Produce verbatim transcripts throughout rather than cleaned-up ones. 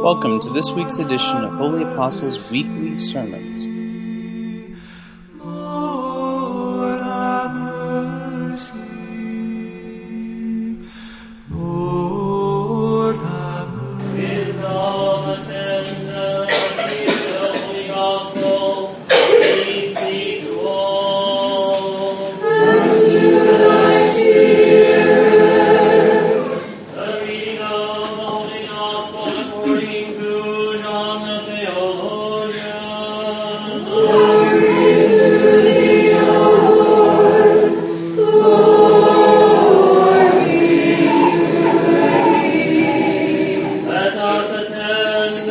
Welcome to this week's edition of Holy Apostles Weekly Sermons. Lord, have mercy. Lord, have mercy. Wisdom, attendance, hear the Holy Gospel. Peace be to all. And to thy spirit. The reading of the Holy Gospel according to John the Theologian. Glory to thee, O Lord. Glory Let us attend.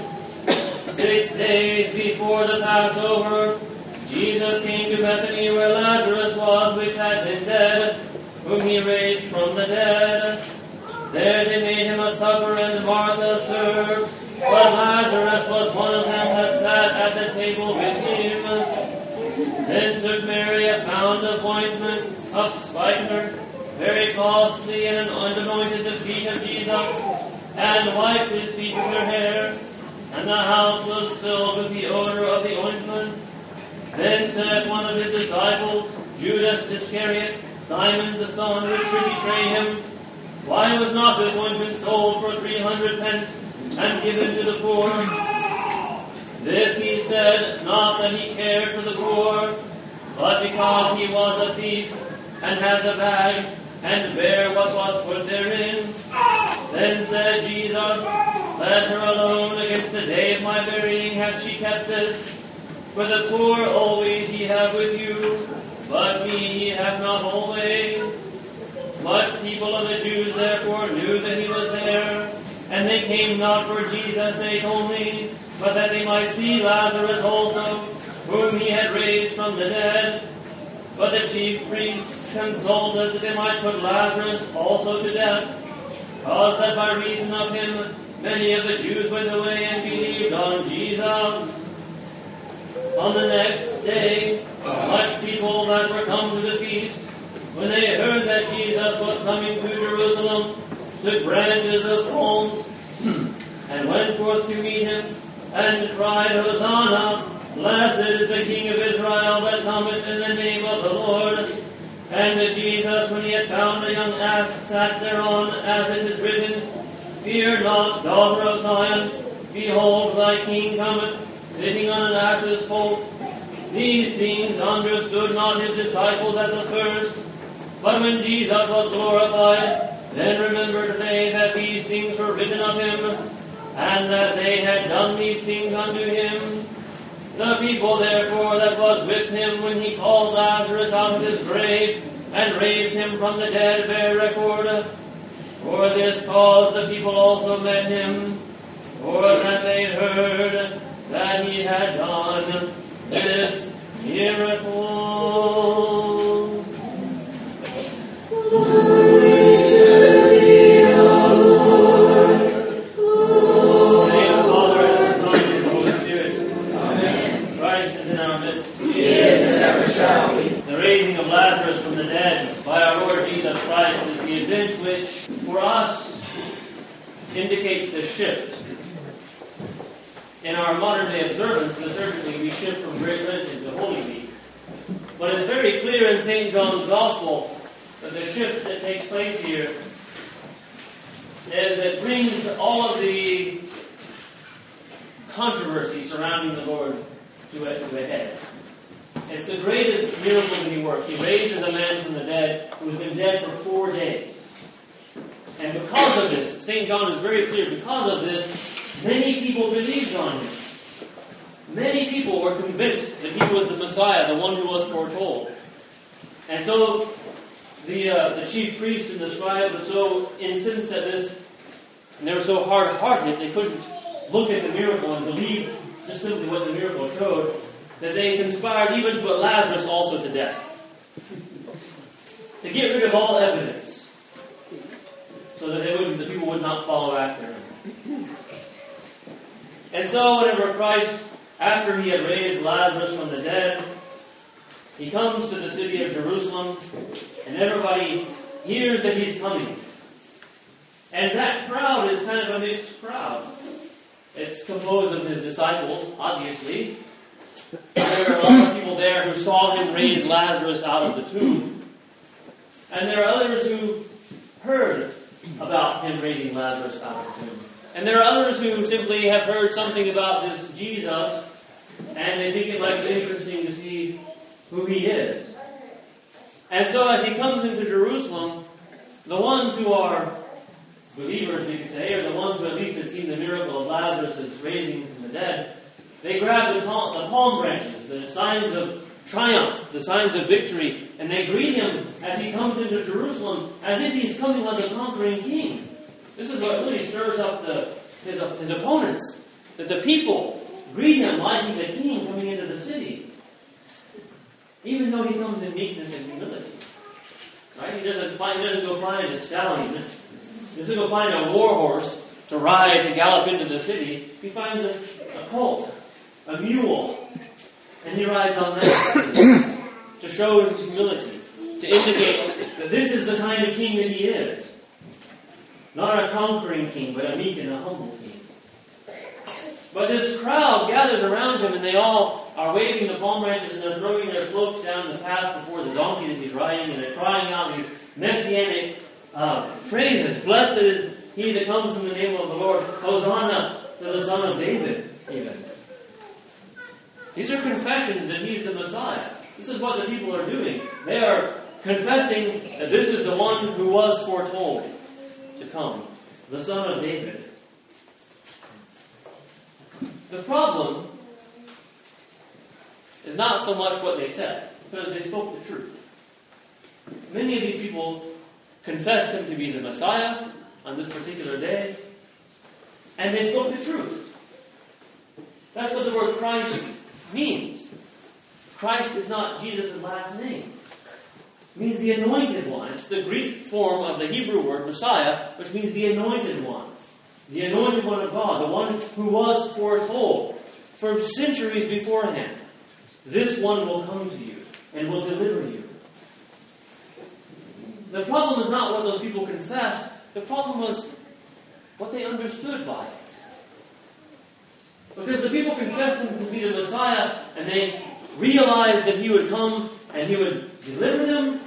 Six days before the Passover, Jesus came to Bethany where Lazarus was, which had been dead, whom he raised from the dead. There they made him a supper, and Martha served. But Lazarus was one of them that sat at the table with him. Then took Mary a pound of ointment of spikenard, very costly, and anointed the feet of Jesus, and wiped his feet with her hair. And the house was filled with the odor of the ointment. Then said one of his disciples, Judas Iscariot, Simon's son, which should betray him, why was not this ointment sold for three hundred pence and given to the poor? This he said, not that he cared for the poor, but because he was a thief, and had the bag, and bare what was put therein. Then said Jesus, let her alone, against the day of my burying hath she kept this. For the poor always ye have with you, but me ye have not always. Much people of the Jews therefore knew that he was there, and they came not for Jesus' sake only, but that they might see Lazarus also, whom he had raised from the dead. But the chief priests consulted that they might put Lazarus also to death, cause that by reason of him many of the Jews went away and believed on Jesus. On the next day, much people that were come to the feast, when they heard that Jesus was coming to Jerusalem, took branches of palms, and went forth to meet him, and cried, Hosanna! Blessed is the King of Israel that cometh in the name of the Lord. And Jesus, when he had found a young ass, sat thereon, as it is written, Fear not, daughter of Zion, behold, thy King cometh, sitting on an ass's colt. These things understood not his disciples at the first, but when Jesus was glorified, then remembered they that these things were written of him, and that they had done these things unto him. The people therefore that was with him when he called Lazarus out of his grave, and raised him from the dead, bear record. For this cause the people also met him, for that they heard that he had done this miracle. Glory to thee, O Lord. In the name of the Father, and of the Son, and of the Holy Spirit. Amen. Christ is in our midst. He is and ever shall be. The raising of Lazarus from the dead by our Lord Jesus Christ is the event which, for us, indicates the shift. In our modern-day observance, liturgically, we shift from Great Lent into Holy Week. But it's very clear in Saint John's Gospel that the shift that takes place here is it brings all of the controversy surrounding the Lord to a, to a head. It's the greatest miracle that he worked. He raises a man from the dead who's been dead for four days. And because of this, Saint John is very clear, because of this, many people believed on him. Many people were convinced that he was the Messiah, the one who was foretold. And so the uh, the chief priests and the scribes were so incensed at this, and they were so hard-hearted, they couldn't look at the miracle and believe just simply what the miracle showed, that they conspired even to put Lazarus also to death. To get rid of all evidence, so that they wouldn't, the people would not follow after him. And so whenever Christ, after he had raised Lazarus from the dead, he comes to the city of Jerusalem, and everybody hears that he's coming. And that crowd is kind of a mixed crowd. composed of his disciples, obviously. There are a lot of people there who saw him raise Lazarus out of the tomb. And there are others who heard about him raising Lazarus out of the tomb. And there are others who simply have heard something about this Jesus, and they think it might be interesting to see who he is. And so as he comes into Jerusalem, the ones who are believers, we could say, or the ones who at least had seen the miracle of Lazarus' raising from the dead, they grab the, palm, the palm branches, the signs of triumph, the signs of victory, and they greet him as he comes into Jerusalem as if he's coming like a conquering king. This is what really stirs up the, his, his opponents, that the people greet him like he's a king coming into the city, even though he comes in meekness and humility. Right? He doesn't find, he doesn't go find a stallion. He doesn't go find a war horse to ride, to gallop into the city. He finds a, a colt, a mule, and he rides on that to show his humility, to indicate that this is the kind of king that he is. Not a conquering king, but a meek and a humble king. But this crowd gathers around him, and they all are waving the palm branches, and they're throwing their cloaks down the path before the donkey that he's riding, and they're crying out these messianic uh, phrases. Blessed is he that comes in the name of the Lord. Hosanna to the Son of David, even. These are confessions that he's the Messiah. This is what the people are doing. They are confessing that this is the one who was foretold to come, the Son of David. The problem is not so much what they said, because they spoke the truth. Many of these people confessed him to be the Messiah on this particular day, and they spoke the truth. That's what the word Christ means. Christ is not Jesus' last name. It means the anointed one. It's the Greek form of the Hebrew word Messiah, which means the anointed one. The anointed one of God, the one who was foretold from centuries beforehand. This one will come to you and will deliver you. The problem is not what those people confessed. The problem was what they understood by it. Because the people confessed him to be the Messiah, and they realized that he would come and he would deliver them.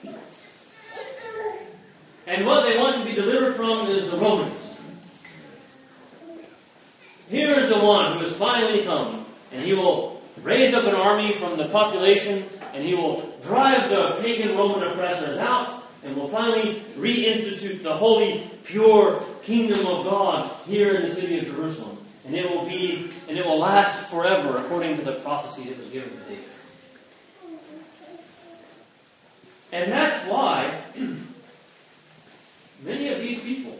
And what they want to be delivered from is the Romans. Here is the one who has finally come, and he will raise up an army from the population, and he will drive the pagan Roman oppressors out, and will finally reinstitute the holy, pure kingdom of God here in the city of Jerusalem. And it will be, and it will last forever, according to the prophecy that was given to David. And that's why many of these people,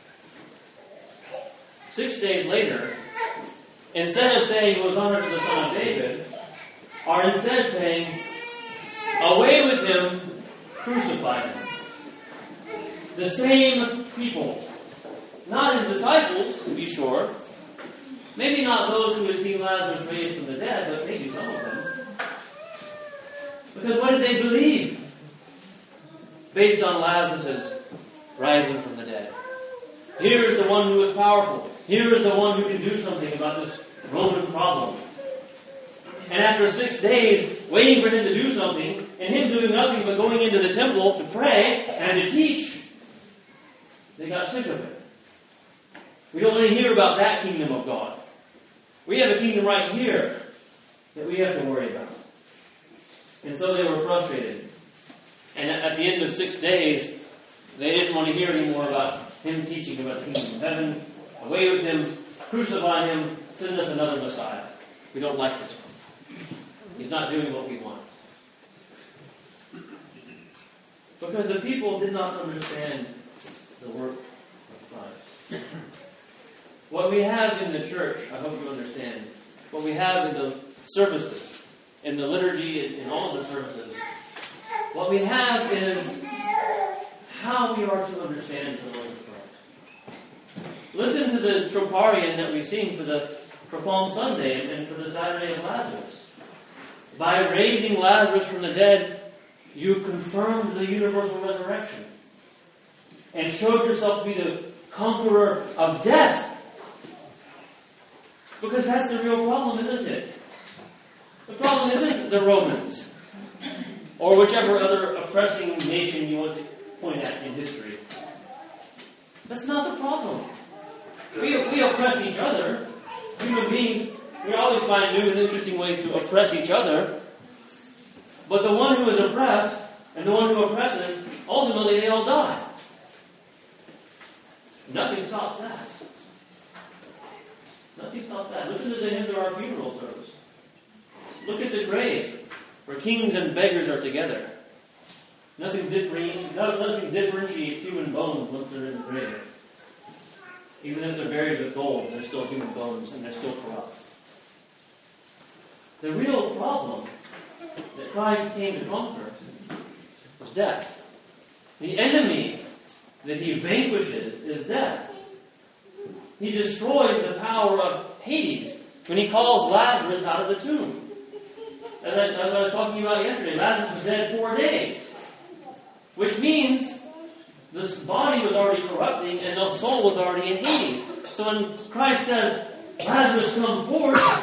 six days later, instead of saying Hosanna to the Son of David, are instead saying, away with him, crucify him. The same people. Not his disciples, to be sure. Maybe not those who had seen Lazarus raised from the dead, but maybe some of them. Because what did they believe based on Lazarus' rising from the dead? Here is the one who is powerful. Here is the one who can do something about this Roman problem. And after six days, waiting for him to do something, and him doing nothing but going into the temple to pray and to teach, they got sick of it. We don't want to hear about that kingdom of God. We have a kingdom right here that we have to worry about. And so they were frustrated. And at the end of six days, they didn't want to hear anymore about him teaching about the kingdom of heaven. Away with him, crucify him, send us another Messiah. We don't like this one. He's not doing what we want. Because the people did not understand the work of Christ. What we have in the church, I hope you understand, what we have in the services, in the liturgy, in all of the services, what we have is how we are to understand the Lord of Christ. Listen to the Troparion that we sing for the for Palm Sunday and for the Saturday of Lazarus. By raising Lazarus from the dead, you confirmed the universal resurrection and showed yourself to be the conqueror of death. Because that's the real problem, isn't it? The problem isn't the Romans, or whichever other oppressing nation you want to point at in history. That's not the problem. We, we oppress each other. Human beings, we always find new and interesting ways to oppress each other. But the one who is oppressed and the one who oppresses, ultimately they all die. Nothing stops that. Nothing stops that. Listen to the hymns of our funeral service. Look at the grave, where kings and beggars are together. Nothing, different, nothing differentiates human bones once they're in the grave. Even if they're buried with gold, they're still human bones and they're still corrupt. The real problem that Christ came to conquer was death. The enemy that he vanquishes is death. He destroys the power of Hades when he calls Lazarus out of the tomb. As I, as I was talking about yesterday, Lazarus was dead four days. Which means this body was already corrupting and the soul was already in Hades. So when Christ says, Lazarus, come forth,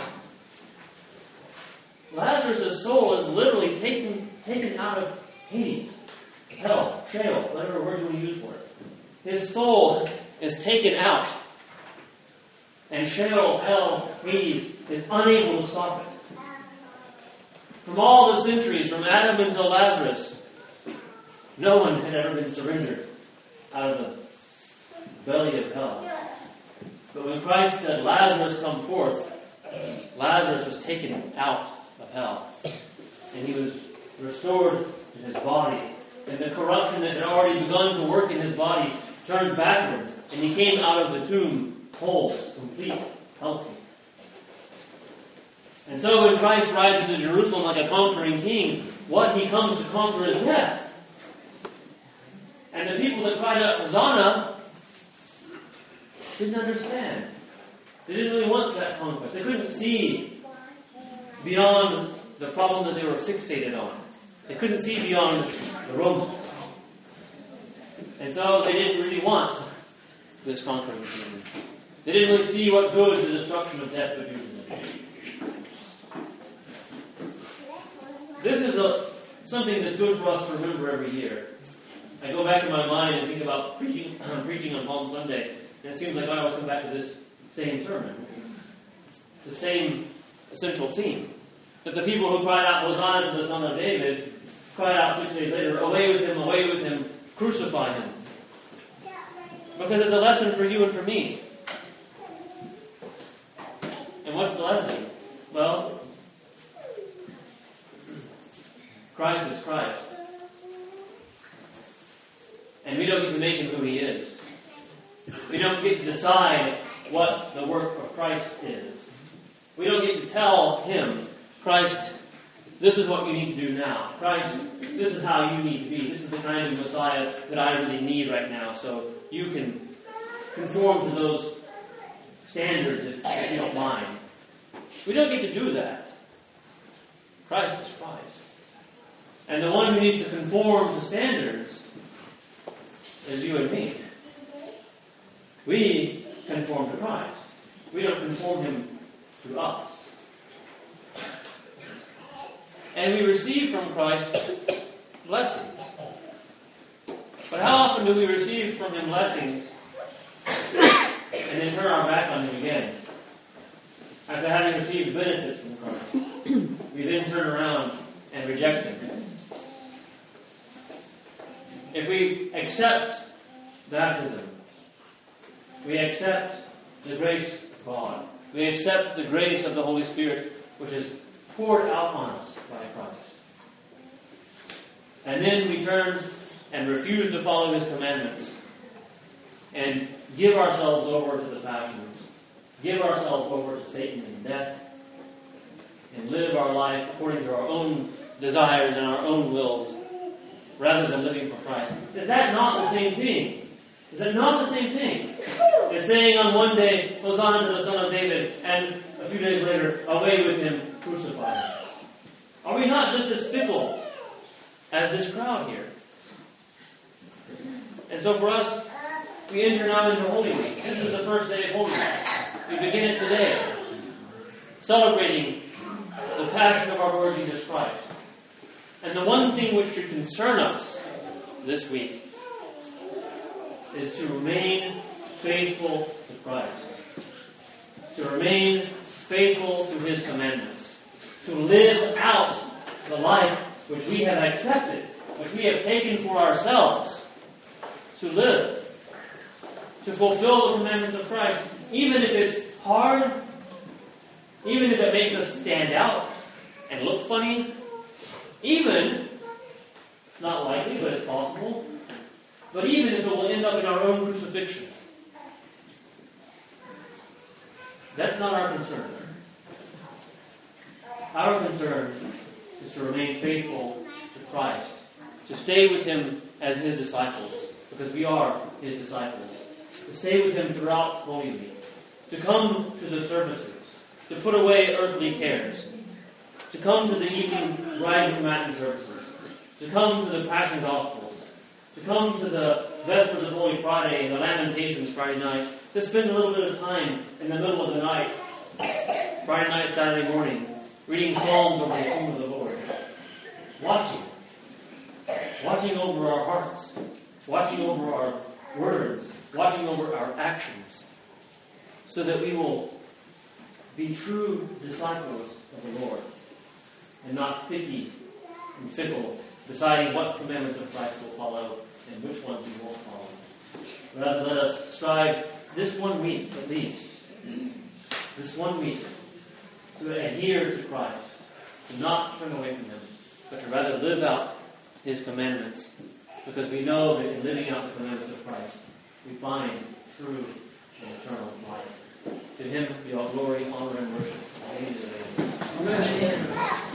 Lazarus' soul is literally taken, taken out of Hades, hell, Sheol, whatever word you want to use for it. His soul is taken out. And Sheol, hell, Hades is unable to stop it. From all the centuries, from Adam until Lazarus, no one had ever been surrendered out of the belly of hell. But when Christ said, Lazarus, come forth, Lazarus was taken out of hell. And he was restored in his body. And the corruption that had already begun to work in his body turned backwards. And he came out of the tomb whole, complete, healthy. And so when Christ rides into Jerusalem like a conquering king, what he comes to conquer is death. And the people that cried out, Hosanna, didn't understand. They didn't really want that conquest. They couldn't see beyond the problem that they were fixated on. They couldn't see beyond the Romans. And so they didn't really want this conquering king. They didn't really see what good the destruction of death would do to them. This is a, something that's good for us to remember every year. I go back in my mind and think about preaching, um, preaching on Palm Sunday, and it seems like I always come back to this same sermon, the same essential theme. That the people who cried out, Hosanna to the Son of David, cried out six days later, away with him, away with him, crucify him. Because it's a lesson for you and for me. And what's the lesson? Well, Christ is Christ. And we don't get to make him who he is. We don't get to decide what the work of Christ is. We don't get to tell him, Christ, this is what you need to do now. Christ, this is how you need to be. This is the kind of Messiah that I really need right now. So you can conform to those standards if, if you don't mind. We don't get to do that. Christ is Christ. And the one who needs to conform to standards is you and me. We conform to Christ. We don't conform him to us. And we receive from Christ blessings. But how often do we receive from him blessings and then turn our back on him again? After having received benefits from Christ, we then turn around and reject him. If we accept baptism, we accept the grace of God. We accept the grace of the Holy Spirit, which is poured out on us by Christ. And then we turn and refuse to follow his commandments and give ourselves over to the passions, give ourselves over to Satan and death, and live our life according to our own desires and our own wills, rather than living for Christ. Is that not the same thing? Is that not the same thing as saying on one day, Hosanna to the Son of David, and a few days later, away with him, crucify him? Are we not just as fickle as this crowd here? And so for us, we enter now into Holy Week. This is the first day of Holy Week. We begin it today. celebrating the passion of our Lord Jesus Christ. And the one thing which should concern us this week is to remain faithful to Christ. To remain faithful to His commandments. To live out the life which we have accepted, which we have taken for ourselves. To live. To fulfill the commandments of Christ. Even if it's hard, even if it makes us stand out and look funny, even, it's not likely, but it's possible, but even if it will end up in our own crucifixion. That's not our concern. Our concern is to remain faithful to Christ, to stay with Him as His disciples, because we are His disciples, to stay with Him throughout Holy Week, to come to the services, to put away earthly cares, to come to the evening bride and Latin services, to come to the Passion Gospels, to come to the Vespers of Holy Friday and the Lamentations Friday night, to spend a little bit of time in the middle of the night, Friday night, Saturday morning, reading Psalms over the tomb of the Lord, watching, watching over our hearts, watching over our words, watching over our actions, so that we will be true disciples of the Lord, and not picky and fickle, deciding what commandments of Christ will follow and which ones we won't follow. Rather, let us strive this one week, at least, this one week, to adhere to Christ, to not turn away from Him, but to rather live out His commandments, because we know that in living out the commandments of Christ, we find true and eternal life. To Him be all glory, honor, and worship. Amen. Amen.